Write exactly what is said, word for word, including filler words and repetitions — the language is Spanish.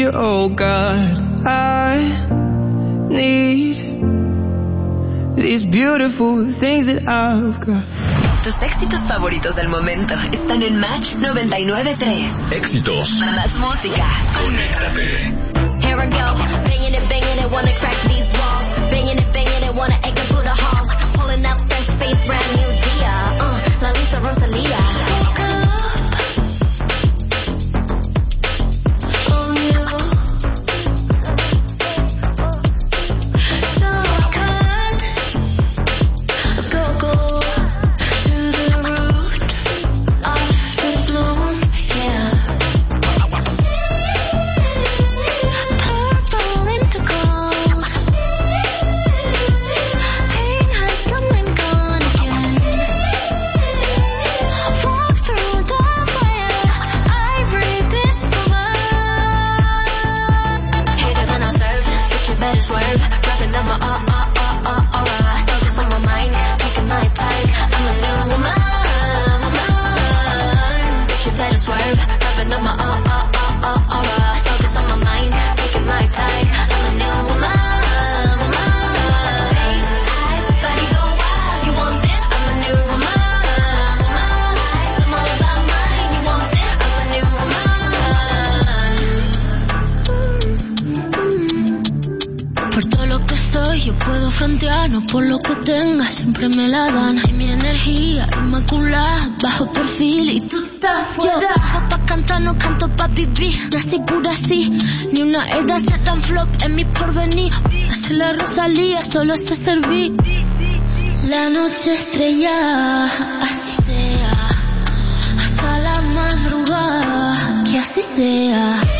Oh God, I need these beautiful things that I've got. Tus éxitos favoritos del momento están en Match noventa y nueve punto tres. Éxitos. Más música. Conéctate. Here I go, banging it, banging it, wanna crack these walls. Banging it, banging it, wanna egg and put a hall. Pulling up fresh face, brand new Dia. Uh, La Lisa Rosalia. No por lo que tenga, siempre me la dan. Y mi energía inmaculada, bajo perfil y tú estás fuera. Yo vivo pa' cantar, no canto pa' vivir. Ya segura así, ni una edad se tan flop en mi porvenir. Hace la Rosalía, solo sé servir. La noche estrella, así sea. Hasta la madrugada, que así sea.